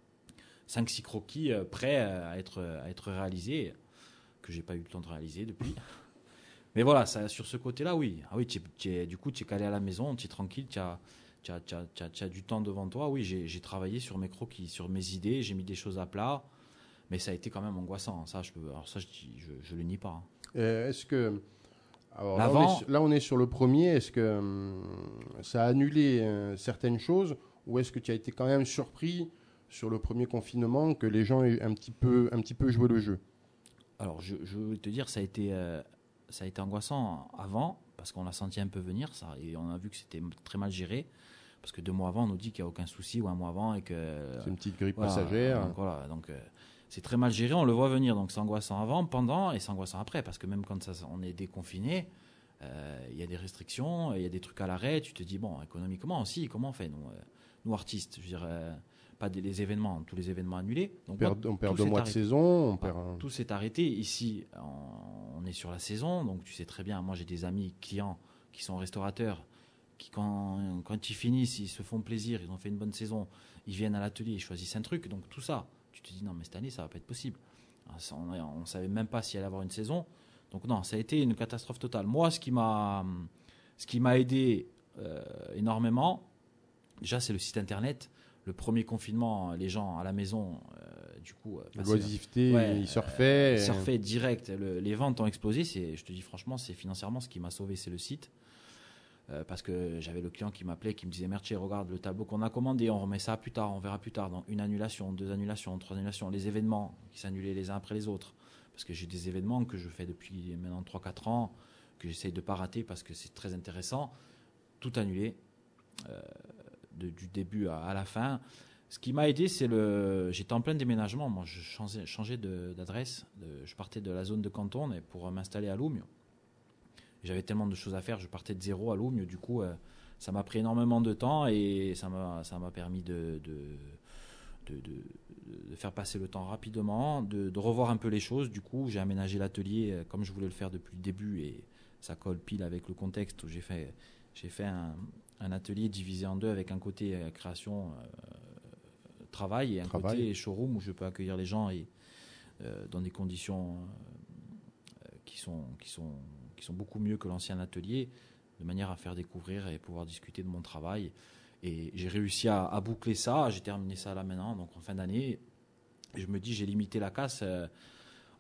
cinq six croquis euh, prêts à être, à être réalisés, que j'ai pas eu le temps de réaliser depuis. Mais voilà, ça, sur ce côté-là, oui. Ah oui, tu es- tu es- du coup, tu es calé à la maison, tu es tranquille, tu as, tu as, tu as- tu as- tu as du temps devant toi. Oui, j'ai j'ai travaillé sur mes croquis, sur mes idées, j'ai mis des choses à plat, mais ça a été quand même angoissant. Ça, je peux, alors ça, je, dis- je, je le nie pas. Hein. Euh, Est-ce que alors là on, L'avant- est, sur- là, on est sur le premier. Est-ce que hum, ça a annulé euh, certaines choses ou est-ce que tu as été quand même surpris sur le premier confinement que les gens aient un petit peu, un petit peu joué le jeu? Alors, je, je veux te dire, ça a été, euh, ça a été angoissant avant, parce qu'on l'a senti un peu venir, ça, et on a vu que c'était très mal géré, parce que deux mois avant, on nous dit qu'il n'y a aucun souci, ou un mois avant, et que... C'est une petite grippe Voilà, passagère. Donc, voilà, donc euh, c'est très mal géré, on le voit venir, donc c'est angoissant avant, pendant, et c'est angoissant après, parce que même quand ça, on est déconfiné, euh, il y a des restrictions, il y a des trucs à l'arrêt, tu te dis, bon, économiquement aussi, comment on fait, nous, euh, nous artistes, je veux dire... euh, pas des, les événements, tous les événements annulés. On Donc, perd, moi, on perd tout deux s'est mois de arrêté. saison. On Ah, perd un- tout s'est arrêté. Ici, on, on est sur la saison, donc tu sais très bien. Moi, j'ai des amis clients qui sont restaurateurs, qui quand, quand ils finissent, ils se font plaisir, ils ont fait une bonne saison, ils viennent à l'atelier, ils choisissent un truc. Donc tout ça, tu te dis non, mais cette année, ça va pas être possible. On ne savait même pas s'il allait avoir une saison. Donc non, ça a été une catastrophe totale. Moi, ce qui m'a, ce qui m'a aidé euh, énormément, déjà, c'est le site internet. Le premier confinement, les gens à la maison, euh, du coup, euh, passaient- L'oisiveté, Ouais, ils surfaient. euh, et- surfaient direct. Le- les ventes ont explosé. C'est, je te dis franchement, c'est financièrement ce qui m'a sauvé, c'est le site. Euh, parce que j'avais le client qui m'appelait, qui me disait Mertier, regarde le tableau qu'on a commandé, on remet ça plus tard, on verra plus tard. Donc une annulation, deux annulations, trois annulations, les événements qui s'annulaient les uns après les autres. Parce que j'ai des événements que je fais depuis maintenant trois quatre ans, que j'essaye de ne pas rater parce que c'est très intéressant. Tout annulé. Euh, de- du début à, à la fin. Ce qui m'a aidé, c'est le. J'étais en plein déménagement. Moi, je changeais, changeais de- d'adresse. De- je partais de la zone de Canton et pour m'installer à Lougnes. J'avais tellement de choses à faire. Je partais de zéro à Lougnes. Du coup, euh, ça m'a pris énormément de temps et ça m'a, ça m'a permis de, de, de, de- de faire passer le temps rapidement, de, de revoir un peu les choses. Du coup, j'ai aménagé l'atelier euh, comme je voulais le faire depuis le début et ça colle pile avec le contexte où j'ai fait, j'ai fait un, un atelier divisé en deux avec un côté euh, création, euh, travail et un Travail. côté showroom où je peux accueillir les gens et euh, dans des conditions euh, qui sont, qui, sont, qui sont beaucoup mieux que l'ancien atelier, de manière à faire découvrir et pouvoir discuter de mon travail. Et j'ai réussi à, à boucler ça, j'ai terminé ça là maintenant, donc en fin d'année. Et je me dis, j'ai limité la casse euh,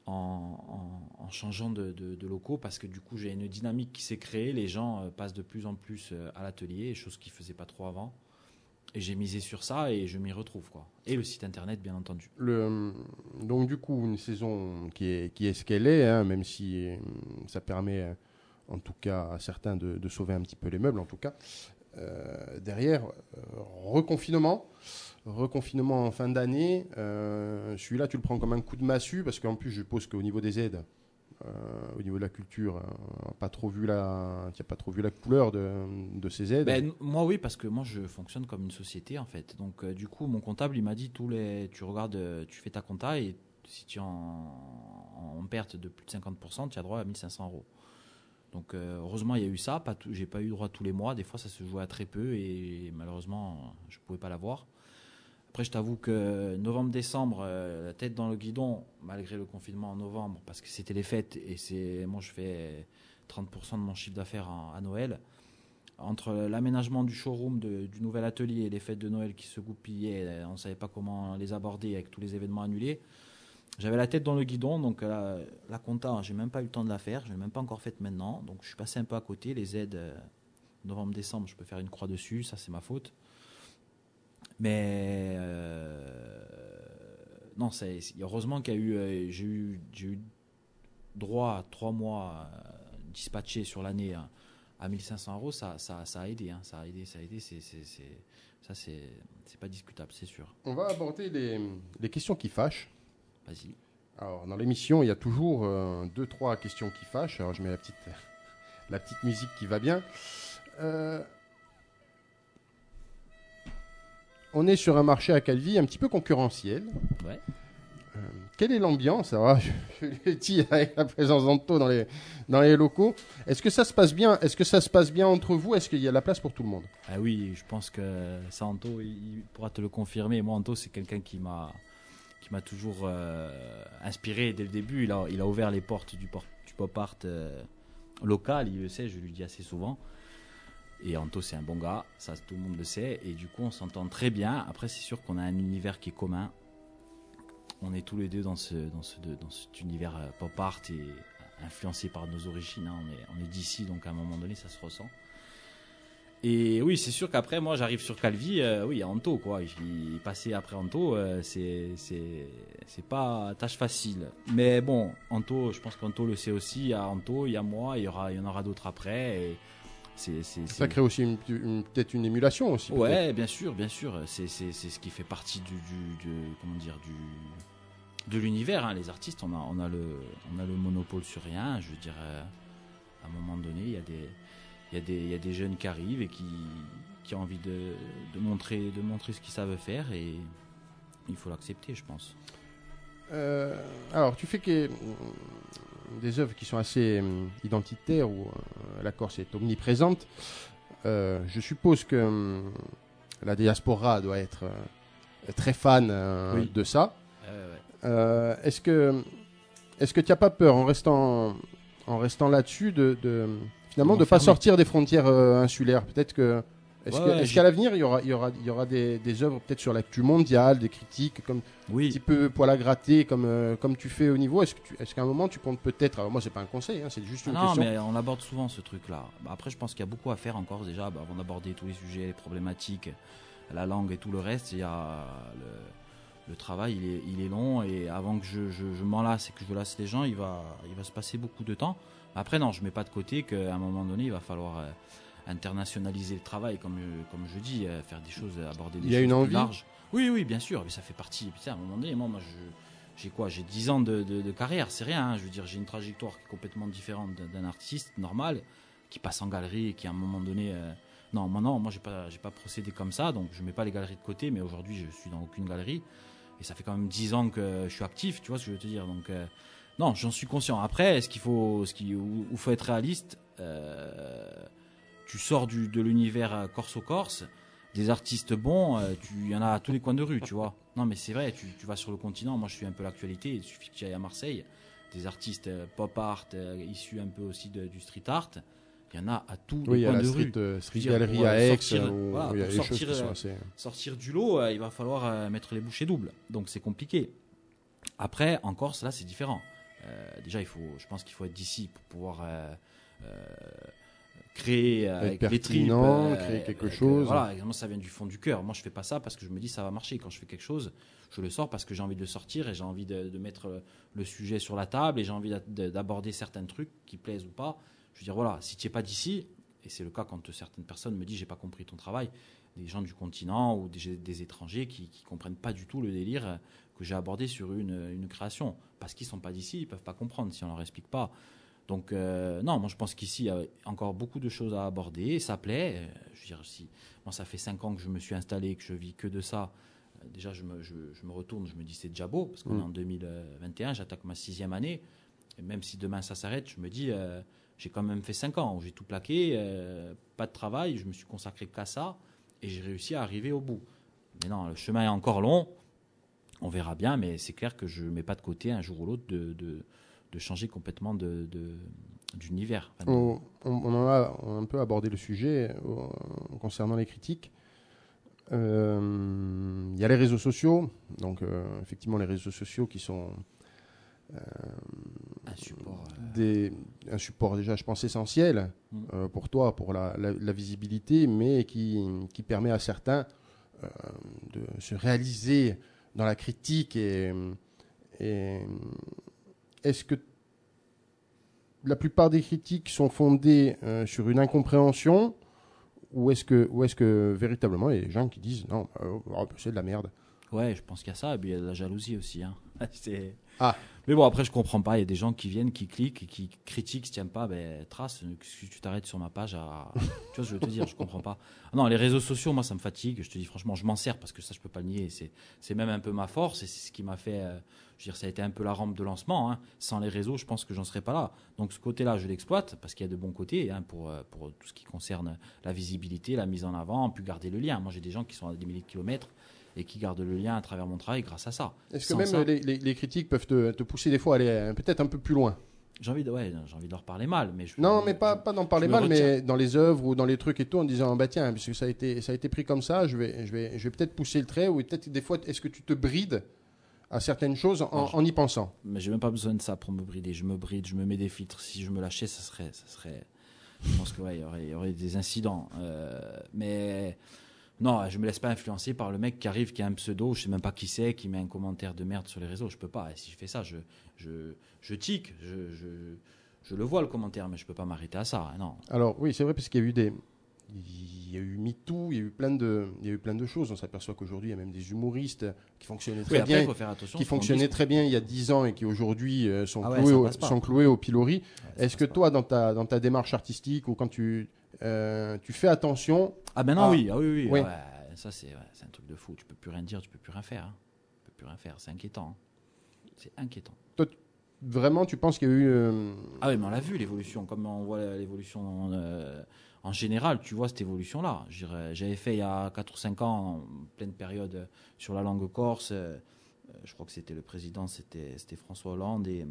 en, en, en changeant de, de, de locaux parce que du coup j'ai une dynamique qui s'est créée, les gens euh, passent de plus en plus euh, à l'atelier, chose qu'ils ne faisaient pas trop avant. Et j'ai misé sur ça et je m'y retrouve, quoi. Et le site internet, bien entendu. Le, donc du coup, une saison qui est, qui est ce qu'elle est, hein, même si euh, ça permet, euh, en tout cas, à certains de, de sauver un petit peu les meubles, en tout cas. Euh, derrière, euh, reconfinement, reconfinement en fin d'année. Euh, celui-là, tu le prends comme un coup de massue, parce qu'en plus, je suppose qu'au niveau des aides, euh, au niveau de la culture, euh, pas trop vu la, tu n'as pas trop vu la couleur de, de ces aides. Ben, moi, oui, parce que moi, je fonctionne comme une société, en fait. Donc, euh, du coup, mon comptable, il m'a dit, tous les, tu regardes, euh, tu fais ta compta et si tu es en, en perte de plus de cinquante pour cent, tu as droit à mille cinq cents euros. Donc, euh, heureusement, il y a eu ça. Pas tout, j'ai pas eu droit tous les mois. Des fois, ça se jouait à très peu et malheureusement, je pouvais pas l'avoir. Après, je t'avoue que novembre-décembre, euh, la tête dans le guidon, malgré le confinement en novembre, parce que c'était les fêtes et c'est, moi je fais trente pour cent de mon chiffre d'affaires en, à Noël. Entre l'aménagement du showroom, de, du nouvel atelier et les fêtes de Noël qui se goupillaient, on ne savait pas comment les aborder avec tous les événements annulés. J'avais la tête dans le guidon, donc la, la compta, j'ai même pas eu le temps de la faire, je ne l'ai même pas encore faite maintenant. Donc je suis passé un peu à côté. Les aides, euh, novembre-décembre, je peux faire une croix dessus, ça c'est ma faute. Mais euh, non, c'est, heureusement qu'il y a eu, euh, j'ai eu, j'ai eu droit à trois mois euh, dispatchés sur l'année hein, à mille cinq cents euros. Ça, ça, ça a aidé, hein, ça a aidé, ça a aidé. C'est, c'est, c'est, ça, c'est, c'est pas discutable, c'est sûr. On va aborder les, les questions qui fâchent. Vas-y. Alors, dans l'émission, il y a toujours euh, deux, trois questions qui fâchent. Alors, je mets la petite, la petite musique qui va bien. Euh, On est sur un marché à Calvi un petit peu concurrentiel. Ouais. Euh, quelle est l'ambiance? Alors, je, je l'ai dit avec la présence d'Anto dans les, dans les locaux. Est-ce que ça se passe bien? Est-ce que ça se passe bien entre vous? Est-ce qu'il y a la place pour tout le monde? Ah oui, je pense que ça, Anto, il pourra te le confirmer. Moi, Anto, c'est quelqu'un qui m'a, qui m'a toujours euh, inspiré dès le début. Il a, il a ouvert les portes du, port, du pop art euh, local, il le sait, je lui dis assez souvent. Et Anto, c'est un bon gars, ça tout le monde le sait. Et du coup, on s'entend très bien. Après, c'est sûr qu'on a un univers qui est commun. On est tous les deux dans, ce, dans, ce, dans cet univers pop art et influencé par nos origines. Hein. On est, on est d'ici, donc à un moment donné, ça se ressent. Et oui, c'est sûr qu'après, moi, j'arrive sur Calvi. Euh, oui, Anto, quoi. Il passer après Anto, euh, c'est, c'est, c'est pas tâche facile. Mais bon, Anto, je pense qu'Anto le sait aussi. Il y a Anto, il y a moi, il y, aura, il y en aura d'autres après. Et C'est, c'est, ça c'est... crée aussi une, une, peut-être une émulation aussi. Ouais, peut-être. bien sûr, bien sûr. C'est, c'est, c'est ce qui fait partie du, du, du comment dire, du, de l'univers. Hein. Les artistes, on a, on a le, on a le monopole sur rien. Je veux dire, euh, à un moment donné, il y a des, il y a des, il y a des jeunes qui arrivent et qui, qui ont envie de, de montrer, de montrer ce qu'ils savent faire et il faut l'accepter, je pense. Euh, alors, tu fais que des œuvres qui sont assez euh, identitaires où euh, la Corse est omniprésente. Euh, je suppose que euh, la diaspora doit être euh, très fan euh, Oui. de ça. Euh, ouais. Euh, est-ce que est-ce que tu n'as pas peur en restant en restant là-dessus de, de finalement Ils de vont pas fermer. sortir des frontières euh, insulaires? Peut-être que est-ce, Ouais, que, ouais, est-ce j'ai- qu'à l'avenir il y aura il y aura il y aura des, des œuvres peut-être sur l'actu mondiale, des critiques comme un Oui. petit peu poil à gratter comme euh, comme tu fais au niveau? Est-ce que tu, est-ce qu'à un moment tu comptes peut-être, alors moi c'est pas un conseil, hein, c'est juste Ah une non, question. mais on aborde souvent ce truc-là. Bah, après, je pense qu'il y a beaucoup à faire encore déjà, bah, avant d'aborder tous les sujets, les problématiques, la langue et tout le reste. Il y a le, le travail, il est, il est long et avant que je, je, je m'en lasse et que je lasse les gens, il va, il va se passer beaucoup de temps. Après, non, je mets pas de côté qu'à un moment donné, il va falloir euh, internationaliser le travail, comme, euh, comme je dis, euh, faire des choses, aborder des Il y a choses une plus envie larges. Oui, oui, bien sûr, mais ça fait partie. Putain, à un moment donné, moi, moi je, j'ai quoi? J'ai dix ans de, de, de carrière, c'est rien. Hein. Je veux dire, j'ai une trajectoire qui est complètement différente d'un, d'un artiste normal qui passe en galerie et qui, à un moment donné. Euh... Non, moi, non, moi, j'ai pas, j'ai pas procédé comme ça, donc je mets pas les galeries de côté, mais aujourd'hui, je suis dans aucune galerie. Et ça fait quand même dix ans que je suis actif, tu vois ce que je veux te dire. Donc, euh, non, j'en suis conscient. Après, est-ce qu'il faut, ce qu'il, où, où faut être réaliste euh, tu sors du, de l'univers corse-au-corse, des artistes bons, euh, tu, il y en a à tous les coins de rue, tu vois. Non, mais c'est vrai, tu, tu vas sur le continent, moi je suis un peu l'actualité, il suffit que tu ailles à Marseille, des artistes euh, pop art, euh, issus un peu aussi de, du street art, il y en a à tous Oui, il les y a coins la de street, rue. euh, street Je veux dire, gallery pour, à euh, Aix, sortir- où, voilà, où il y a pour des choses sortir, qui sont euh, assez... Sortir du lot, euh, il va falloir euh, mettre les bouchées doubles, donc c'est compliqué. Après, en Corse, là, c'est différent. Euh, déjà, il faut, je pense qu'il faut être d'ici pour pouvoir euh, euh, créer euh, avec les tripes, pertinent, créer quelque avec, chose. Euh, voilà, moi ça vient du fond du cœur. Moi je fais pas ça parce que je me dis ça va marcher. Quand je fais quelque chose, je le sors parce que j'ai envie de le sortir et j'ai envie de, de mettre le sujet sur la table et j'ai envie d'aborder certains trucs qui plaisent ou pas. Je veux dire voilà, si tu n'es pas d'ici, et c'est le cas quand certaines personnes me disent j'ai pas compris ton travail, des gens du continent ou des, des étrangers qui, qui comprennent pas du tout le délire que j'ai abordé sur une, une création parce qu'ils sont pas d'ici, ils peuvent pas comprendre si on leur explique pas. Donc euh, non, moi je pense qu'ici il y a encore beaucoup de choses à aborder, ça plaît. Euh, je veux dire, si moi ça fait cinq ans que je me suis installé, que je vis que de ça, euh, déjà je me, je, je me retourne, je me dis c'est déjà beau parce qu'on mmh. est en deux mille vingt et un, j'attaque ma sixième année, et même si demain ça s'arrête, je me dis euh, j'ai quand même fait cinq ans où j'ai tout plaqué, euh, pas de travail, je me suis consacré qu'à ça et j'ai réussi à arriver au bout. Mais non, le chemin est encore long, on verra bien, mais c'est clair que je mets pas de côté un jour ou l'autre de, de de changer complètement de, de, d'univers. Enfin, de... on, on, en a, on a un peu abordé le sujet euh, concernant les critiques. Il euh, y a les réseaux sociaux, donc euh, effectivement les réseaux sociaux qui sont euh, un, support, euh... des, un support déjà, je pense, essentiel mmh. euh, pour toi, pour la, la, la visibilité, mais qui, qui permet à certains euh, de se réaliser dans la critique et... et est-ce que la plupart des critiques sont fondées euh, sur une incompréhension ou est-ce que, ou est-ce que véritablement il y a des gens qui disent non, euh, oh, c'est de la merde? Ouais, je pense qu'il y a ça, et puis il y a de la jalousie aussi. Hein. c'est... Ah. Mais bon, après, je comprends pas. Il y a des gens qui viennent, qui cliquent, et qui critiquent, si tu n'aimes pas, ben, trace. Si tu t'arrêtes sur ma page, à... tu vois, je veux te dire, je comprends pas. Non, les réseaux sociaux, moi, ça me fatigue. Je te dis, franchement, je m'en sers parce que ça, je peux pas le nier. C'est, c'est même un peu ma force et c'est ce qui m'a fait. Euh, je veux dire, ça a été un peu la rampe de lancement. Hein. Sans les réseaux, je pense que j'en serais pas là. Donc, ce côté-là, je l'exploite parce qu'il y a de bons côtés hein, pour, pour tout ce qui concerne la visibilité, la mise en avant, puis garder le lien. Moi, j'ai des gens qui sont à des milliers de kilomètres et qui gardent le lien à travers mon travail grâce à ça. Est-ce que même ça, les, les, les critiques peuvent te, te pousser des fois à aller peut-être un peu plus loin? J'ai envie de, ouais, j'ai envie de leur parler mal, mais je, non, je, mais pas, je, pas d'en parler mal, retiens. Mais dans les œuvres ou dans les trucs et tout, en disant bah tiens, puisque ça a été, ça a été pris comme ça, je vais, je vais, je vais peut-être pousser le trait ou peut-être des fois, est-ce que tu te brides à certaines choses en, non, je, en y pensant? Mais j'ai même pas besoin de ça pour me brider. Je me bride, je me mets des filtres. Si je me lâchais, ça serait, ça serait. Je pense que ouais, il y aurait, il y aurait des incidents, euh, mais. Non, je me laisse pas influencer par le mec qui arrive, qui a un pseudo, je sais même pas qui c'est, qui met un commentaire de merde sur les réseaux. Je peux pas. Et si je fais ça, je, je, je tique, je, je, je le vois le commentaire, mais je peux pas m'arrêter à ça. Non. Alors oui, c'est vrai parce qu'il y a eu des, il y a eu MeToo, il y a eu plein de, il y a eu plein de choses. On s'aperçoit qu'aujourd'hui il y a même des humoristes qui fonctionnaient très oui, après, bien, faut faire attention, qui fonctionnaient très bien il y a dix ans et qui aujourd'hui euh, sont, ah cloués, ouais, au, sont cloués au pilori. Ouais, Est-ce que toi, dans ta, dans ta démarche artistique ou quand tu, euh, tu fais attention? Ah ben non, à... oui, ah oui, oui. oui. Ouais. Ça, c'est, ouais, c'est un truc de fou. Tu peux plus rien dire, tu peux plus rien faire. Hein. Tu peux plus rien faire. C'est inquiétant. Hein. C'est inquiétant. Toi, vraiment, tu penses qu'il y a eu... Euh... Ah oui, mais on l'a vu, l'évolution. Comme on voit l'évolution en, euh, en général, tu vois cette évolution-là. Je dirais, j'avais fait il y a quatre ou cinq ans, en pleine période, sur la langue corse. Euh, je crois que c'était le président, c'était, c'était François Hollande. Et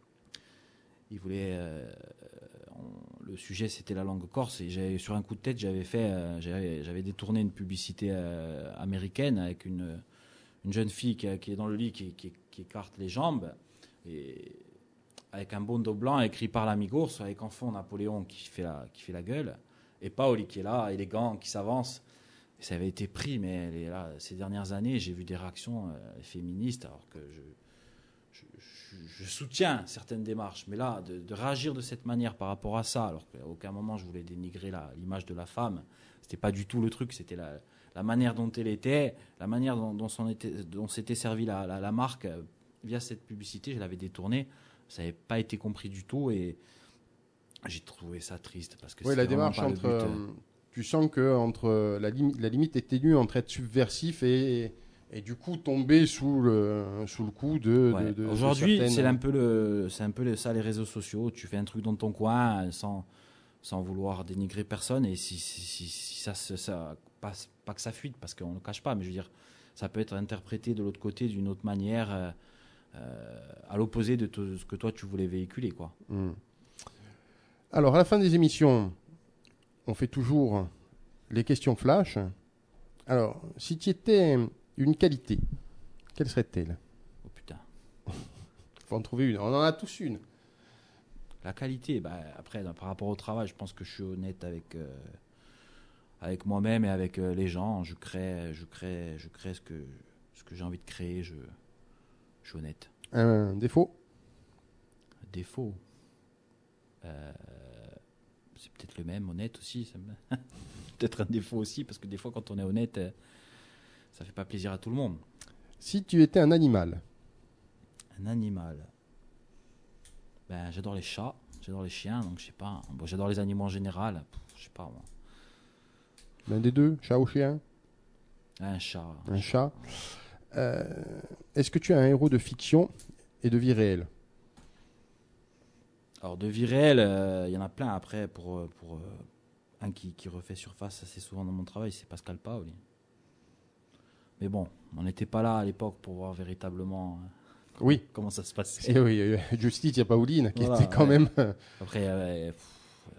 il voulait... Euh, on, le sujet, c'était la langue corse. Et j'avais, sur un coup de tête, j'avais, fait, euh, j'avais, j'avais détourné une publicité euh, américaine avec une, une jeune fille qui, qui est dans le lit, qui, qui, qui écarte les jambes. Et avec un bandeau blanc écrit par l'Amigours, avec en fond Napoléon qui fait la, qui fait la gueule, et Paoli qui est là, élégant, qui s'avance. Et ça avait été pris, mais les, là, ces dernières années, j'ai vu des réactions euh, féministes, alors que je, je, je, je soutiens certaines démarches. Mais là, de, de réagir de cette manière par rapport à ça, alors qu'à aucun moment je voulais dénigrer la, l'image de la femme, c'était pas du tout le truc, c'était la, la manière dont elle était, la manière dont, dont, son était, dont s'était servie la, la, la marque euh, via cette publicité, je l'avais détournée. Ça n'avait pas été compris du tout et j'ai trouvé ça triste parce que oui, c'est la démarche pas entre, le but. Euh, tu sens que entre la, lim- la limite est ténue entre être subversif et, et du coup tomber sous le sous le coup de. Ouais. de, de Aujourd'hui, de certaines... c'est un peu le c'est un peu le, ça les réseaux sociaux. Tu fais un truc dans ton coin sans sans vouloir dénigrer personne et si si, si, si ça ça passe pas que ça fuite parce qu'on ne le cache pas, mais je veux dire ça peut être interprété de l'autre côté d'une autre manière. Euh, Euh, à l'opposé de tout ce que toi tu voulais véhiculer, quoi. Mmh. Alors à la fin des émissions, on fait toujours les questions flash. Alors, si tu étais une qualité, quelle serait-elle? Oh putain. faut en trouver une. On en a tous une. La qualité, bah, après, par rapport au travail, je pense que je suis honnête avec, euh, avec moi-même et avec euh, les gens. Je crée, je crée, je crée ce que, ce que j'ai envie de créer. Je, je suis honnête. Un défaut? Défaut. Euh, c'est peut-être le même, honnête aussi. Ça me... peut-être un défaut aussi, parce que des fois, quand on est honnête, euh, ça fait pas plaisir à tout le monde. Si tu étais un animal? Un animal. Ben, j'adore les chats, j'adore les chiens, donc je sais pas. Bon, j'adore les animaux en général. Pff, je sais pas moi. L'un des deux, chat ou chien? Un chat. Un chat. Euh, est-ce que tu es un héros de fiction et de vie réelle? Alors de vie réelle, il euh, y en a plein après. Pour, pour euh, un qui, qui refait surface assez souvent dans mon travail, c'est Pascal Paoli. Mais bon, on n'était pas là à l'époque pour voir véritablement euh, comment, oui. comment ça se passait. Et oui, euh, Justice, il y a Pauline qui Voilà, était quand ouais. même. Après, euh, pff,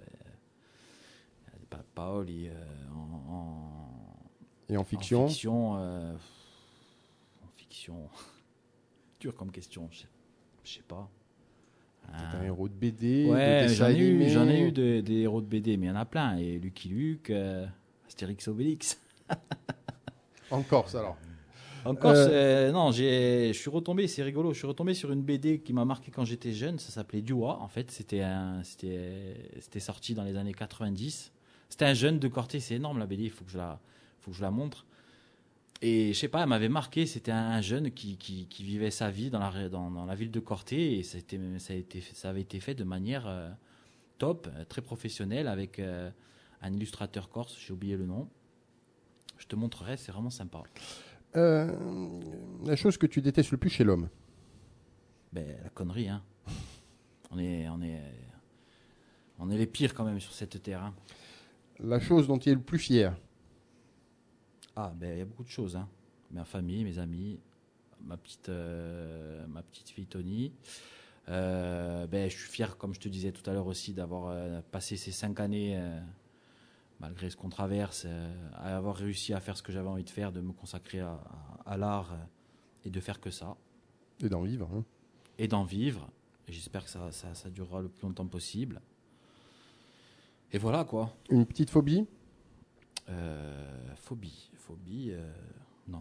euh, Paoli euh, en, en, Et en fiction? En fiction, euh, en fiction. Dur comme question, je sais, je sais pas. C'est un héros de B D, ouais, de dessin j'en ai animé. eu, j'en ai eu de- des héros de B D, mais il y en a plein. Et Lucky Luke, euh, Astérix Obélix. En Corse alors. En Corse, Euh, euh, non, j'ai, je suis retombé, c'est rigolo, je suis retombé sur une B D qui m'a marqué quand j'étais jeune. Ça s'appelait Dua. En fait, c'était un, c'était, c'était sorti dans les années quatre-vingt-dix. C'était un jeune de Corté, c'est énorme la B D. Il faut que je la, faut que je la montre. Et je sais pas, elle m'avait marqué. C'était un jeune qui, qui, qui vivait sa vie dans la, dans, dans la ville de Corté, et ça, a été, ça, a été, ça avait été fait de manière euh, top, euh, très professionnelle, avec euh, un illustrateur corse. J'ai oublié le nom. Je te montrerai, c'est vraiment sympa. Euh, la chose que tu détestes le plus chez l'homme? Ben, la connerie, hein. On est, on est, on est les pires quand même sur cette terre. Hein. La chose dont tu es le plus fier? Ah, ben, il y a beaucoup de choses. Hein. Ma famille, mes amis, ma petite, euh, ma petite fille Tony. Euh, ben, je suis fier, comme je te disais tout à l'heure aussi, d'avoir euh, passé ces cinq années, euh, malgré ce qu'on traverse, euh, à avoir réussi à faire ce que j'avais envie de faire, de me consacrer à, à, à l'art euh, et de faire que ça. Et d'en vivre. Hein. Et d'en vivre. Et j'espère que ça, ça, ça durera le plus longtemps possible. Et voilà quoi. Une petite phobie? Euh, phobie. Phobie, euh, non.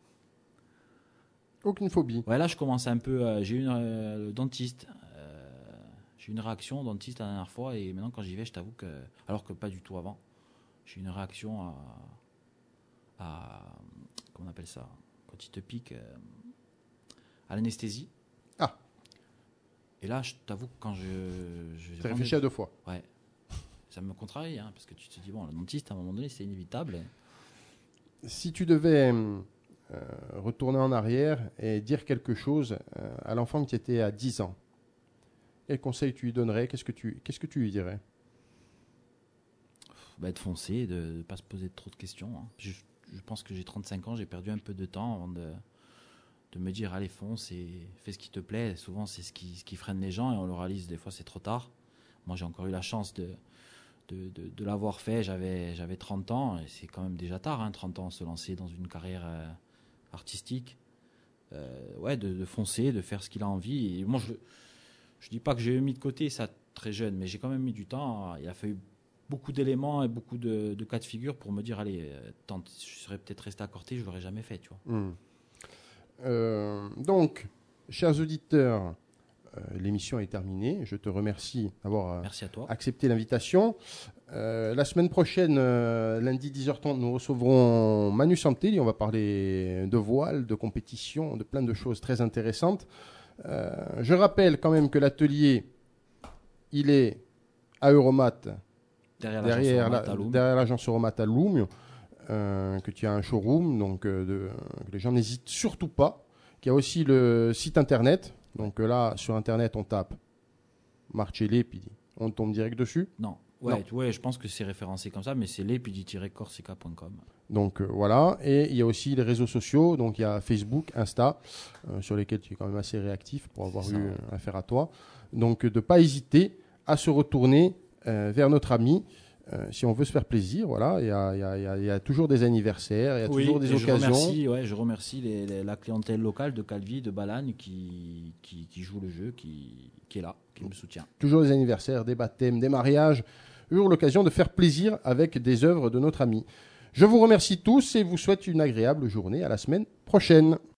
Aucune phobie. Ouais, là, je commence un peu. Euh, j'ai eu une, euh, le dentiste. Euh, j'ai eu une réaction au dentiste la dernière fois, et maintenant, quand j'y vais, je t'avoue que. Alors que pas du tout avant. J'ai eu une réaction à. à comment on appelle ça? Quand il te pique. Euh, à l'anesthésie. Ah. Et là, je t'avoue que quand je. je Tu as réfléchi à deux fois? Ouais. Ça me contrarie, hein, parce que tu te dis, bon, le dentiste, à un moment donné, c'est inévitable. Si tu devais euh, retourner en arrière et dire quelque chose euh, à l'enfant que tu étais à dix ans, quel conseil tu lui donnerais? Qu'est-ce que tu, qu'est-ce que tu lui dirais? Bah, de foncer, de ne pas se poser trop de questions. Hein. Je, je pense que j'ai trente-cinq ans, j'ai perdu un peu de temps avant de, de me dire, allez, fonce et fais ce qui te plaît. Souvent, c'est ce qui, ce qui freine les gens, et on le réalise, des fois, c'est trop tard. Moi, j'ai encore eu la chance de... De, de, de l'avoir fait, j'avais, j'avais trente ans, et c'est quand même déjà tard, hein, trente ans, se lancer dans une carrière euh, artistique. Euh, ouais, de, de foncer, de faire ce qu'il a envie. Et moi, je je dis pas que j'ai mis de côté ça très jeune, mais j'ai quand même mis du temps. Il a fallu beaucoup d'éléments et beaucoup de, de cas de figure pour me dire, allez, tente, je serais peut-être resté à Corté, je l'aurais jamais fait, tu vois. Mmh. Euh, donc, chers auditeurs, Euh, l'émission est terminée. Je te remercie d'avoir euh, Merci à toi. accepté l'invitation. Euh, la semaine prochaine, euh, lundi dix heures trente, nous recevrons Manu Santelli. On va parler de voile, de compétition, de plein de choses très intéressantes. Euh, je rappelle quand même que l'atelier, il est à Euromat, Derrière derrière, l'agence la, Euromat à Loum. derrière l'agence Euromat à Loum, euh, que tu as un showroom, donc euh, de, que les gens n'hésitent surtout pas. Qu'il y a aussi le site internet. Donc euh, là, sur internet, on tape Marcelli, puis on tombe direct dessus. Non. Ouais, ouais, je pense que c'est référencé comme ça, mais c'est les-corsica point com. Donc euh, voilà, et il y a aussi les réseaux sociaux, donc il y a Facebook, Insta, euh, sur lesquels tu es quand même assez réactif pour avoir C'est eu ça, ouais. affaire à toi. Donc euh, de ne pas hésiter à se retourner euh, vers notre ami Euh, si on veut se faire plaisir, voilà, il y a, il y a- il y a- il y a toujours des anniversaires, il y a Oui, toujours des et je occasions. remercie, ouais, je remercie les- les- la clientèle locale de Calvi, de Balagne, qui, qui, qui joue le jeu, qui, qui est là, qui me soutient. Toujours des anniversaires, des baptêmes, des mariages. Toujours l'occasion de faire plaisir avec des œuvres de notre ami. Je vous remercie tous et vous souhaite une agréable journée. À la semaine prochaine.